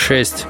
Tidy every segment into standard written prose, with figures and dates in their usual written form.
6.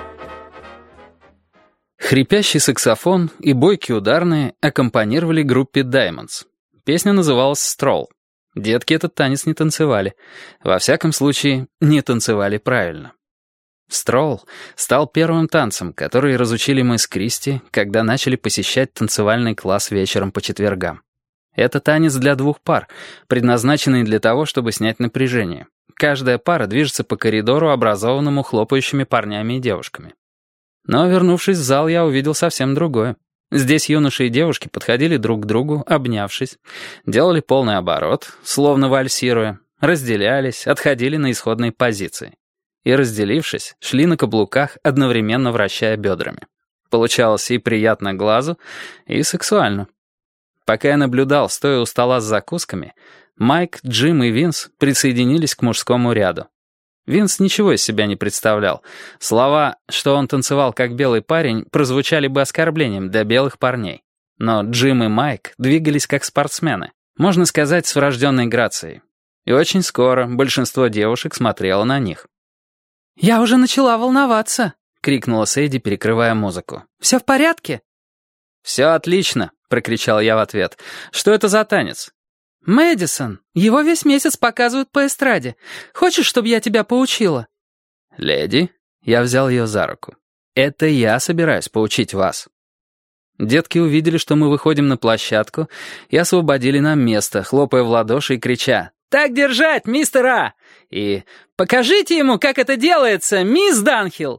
Хрипящий саксофон и бойкие ударные аккомпанировали группе Diamonds. Песня называлась «Stroll». Детки этот танец не танцевали. Во всяком случае, не танцевали правильно. «Stroll» стал первым танцем, который разучили мы с Кристи, когда начали посещать танцевальный класс вечером по четвергам. Это танец для двух пар, предназначенный для того, чтобы снять напряжение. Каждая пара движется по коридору, образованному хлопающими парнями и девушками. Но, вернувшись в зал, я увидел совсем другое. Здесь юноши и девушки подходили друг к другу, обнявшись, делали полный оборот, словно вальсируя, разделялись, отходили на исходные позиции. И, разделившись, шли на каблуках, одновременно вращая бедрами. Получалось и приятно глазу, и сексуально. Пока я наблюдал, стоя у стола с закусками, Майк, Джим и Винс присоединились к мужскому ряду. Винс ничего из себя не представлял. Слова, что он танцевал как белый парень, прозвучали бы оскорблением для белых парней. Но Джим и Майк двигались как спортсмены, можно сказать, с врожденной грацией. И очень скоро большинство девушек смотрело на них. «Я уже начала волноваться», — крикнула Сэйди, перекрывая музыку. «Все в порядке?» «Все отлично», — прокричал я в ответ. «Что это за танец?» «Мэдисон. Его весь месяц показывают по эстраде. Хочешь, чтобы я тебя поучила?» «Леди», — я взял ее за руку. «Это я собираюсь поучить вас». Детки увидели, что мы выходим на площадку, и освободили нам место, хлопая в ладоши и крича: «Так держать, мистер А!» и «Покажите ему, как это делается, мисс Данхилл!»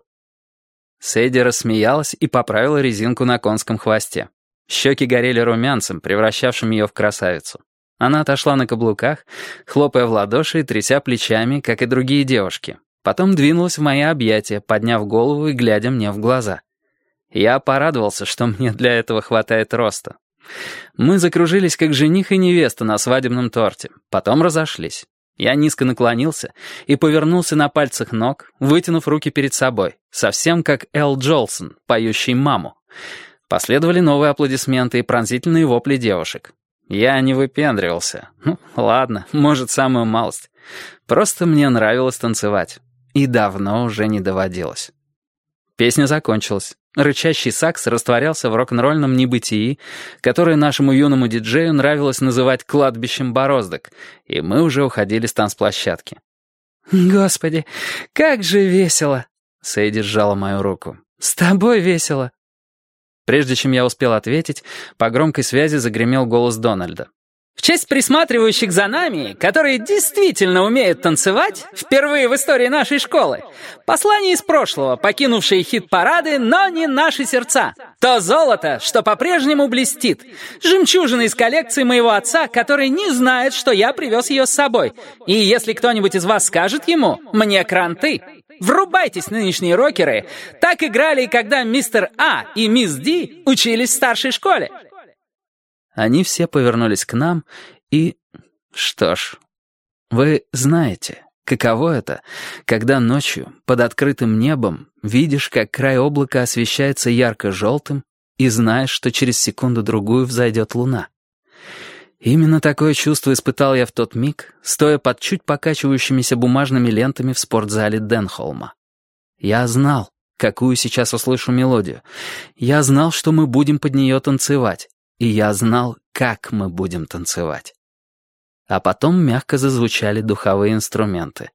Сэйди рассмеялась и поправила резинку на конском хвосте. Щеки горели румянцем, превращавшим ее в красавицу. Она отошла на каблуках, хлопая в ладоши и тряся плечами, как и другие девушки. Потом двинулась в мои объятия, подняв голову и глядя мне в глаза. Я порадовался, что мне для этого хватает роста. Мы закружились, как жених и невеста на свадебном торте. Потом разошлись. Я низко наклонился и повернулся на пальцах ног, вытянув руки перед собой, совсем как Эл Джолсон, поющий «Маму». Последовали новые аплодисменты и пронзительные вопли девушек. Я не выпендривался. Ладно, может, самую малость. Просто мне нравилось танцевать. И давно уже не доводилось. Песня закончилась. Рычащий сакс растворялся в рок-н-ролльном небытии, которое нашему юному диджею нравилось называть кладбищем бороздок, и мы уже уходили с танцплощадки. «Господи, как же весело!» Сэйди сжала мою руку. «С тобой весело!» Прежде чем я успел ответить, по громкой связи загремел голос Дональда. «В честь присматривающих за нами, которые действительно умеют танцевать, впервые в истории нашей школы, послание из прошлого, покинувшее хит-парады, но не наши сердца. То золото, что по-прежнему блестит. Жемчужина из коллекции моего отца, который не знает, что я привез ее с собой. И если кто-нибудь из вас скажет ему «мне кранты», врубайтесь, нынешние рокеры. Так играли, когда мистер А и мисс Ди учились в старшей школе». Они все повернулись к нам и... Что ж, вы знаете, каково это, когда ночью под открытым небом видишь, как край облака освещается ярко-желтым, и знаешь, что через секунду-другую взойдет луна. Именно такое чувство испытал я в тот миг, стоя под чуть покачивающимися бумажными лентами в спортзале Денхолма. Я знал, какую сейчас услышу мелодию. Я знал, что мы будем под нее танцевать. И я знал, как мы будем танцевать. А потом мягко зазвучали духовые инструменты.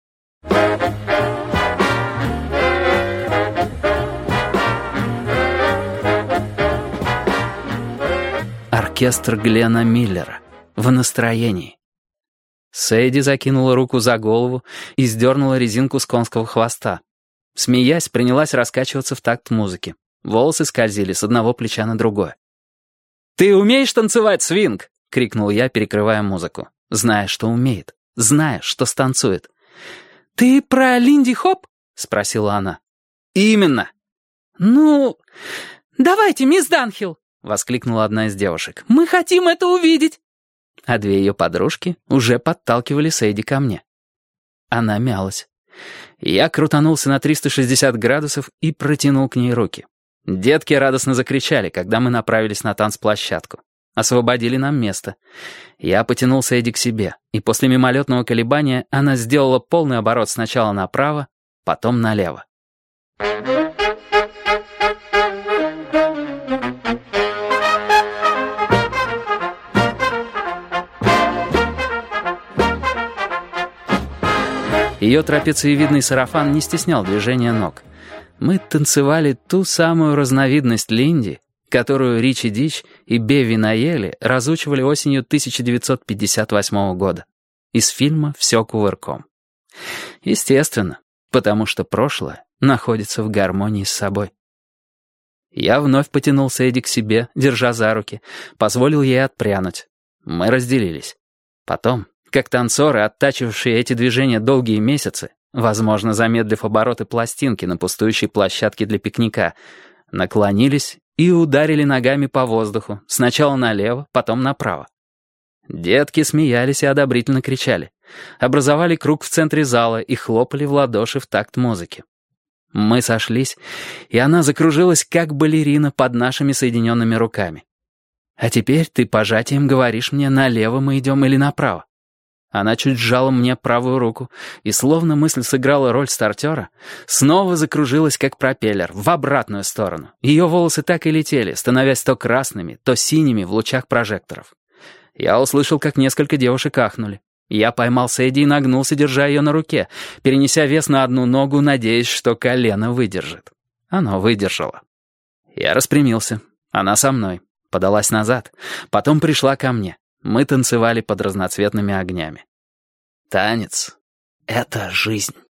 Оркестр Глена Миллера. В настроении. Сэйди закинула руку за голову и сдернула резинку с конского хвоста. Смеясь, принялась раскачиваться в такт музыки. Волосы скользили с одного плеча на другое. «Ты умеешь танцевать свинг?» — крикнул я, перекрывая музыку, зная, что умеет, зная, что станцует. «Ты про Линди Хоп?» — спросила она. «Именно». «Ну, давайте, мисс Данхилл!» — воскликнула одна из девушек. «Мы хотим это увидеть!» А две ее подружки уже подталкивали Сэйди ко мне. Она мялась. Я крутанулся на 360 градусов и протянул к ней руки. Детки радостно закричали, когда мы направились на танцплощадку. Освободили нам место. Я потянул Сэйди к себе, и после мимолетного колебания она сделала полный оборот сначала направо, потом налево. Ее трапециевидный сарафан не стеснял движения ног. Мы танцевали ту самую разновидность линди, которую Ричи Дич и Беви Наели разучивали осенью 1958 года из фильма «Все кувырком». Естественно, потому что прошлое находится в гармонии с собой. Я вновь потянул Сэдди к себе, держа за руки, позволил ей отпрянуть. Мы разделились. Потом, как танцоры, оттачивавшие эти движения долгие месяцы, возможно, замедлив обороты пластинки на пустующей площадке для пикника, наклонились и ударили ногами по воздуху, сначала налево, потом направо. Детки смеялись и одобрительно кричали, образовали круг в центре зала и хлопали в ладоши в такт музыки. Мы сошлись, и она закружилась, как балерина, под нашими соединенными руками. «А теперь ты пожатием говоришь мне, налево мы идем или направо». Она чуть сжала мне правую руку, и, словно мысль сыграла роль стартера, снова закружилась, как пропеллер, в обратную сторону. Ее волосы так и летели, становясь то красными, то синими в лучах прожекторов. Я услышал, как несколько девушек ахнули. Я поймал Сэдди и нагнулся, держа ее на руке, перенеся вес на одну ногу, надеясь, что колено выдержит. Оно выдержало. Я распрямился. Она со мной. Подалась назад. Потом пришла ко мне. Мы танцевали под разноцветными огнями. Танец — это жизнь.